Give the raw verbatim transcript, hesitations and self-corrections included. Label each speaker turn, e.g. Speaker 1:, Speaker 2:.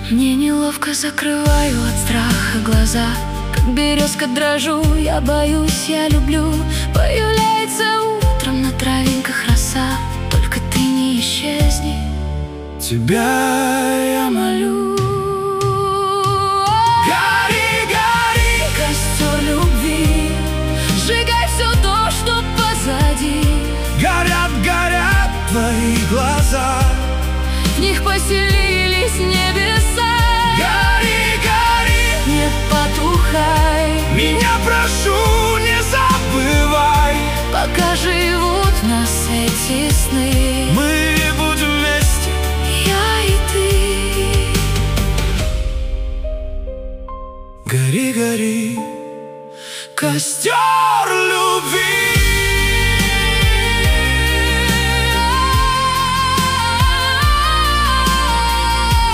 Speaker 1: Мне неловко, закрываю от страха глаза. Как березка дрожу, я боюсь, я люблю. Появляется утром на травинках роса. Только ты не исчезни,
Speaker 2: тебя я молю.
Speaker 1: Гори, гори, костер любви, сжигай все то, что позади.
Speaker 2: Горят, горят твои глаза,
Speaker 1: в них поселились небеса.
Speaker 2: Гори, гори,
Speaker 1: не потухай,
Speaker 2: меня прошу, не забывай.
Speaker 1: Пока живут в нас эти сны,
Speaker 2: мы будем вместе,
Speaker 1: я и ты.
Speaker 2: Гори, гори, костер любви.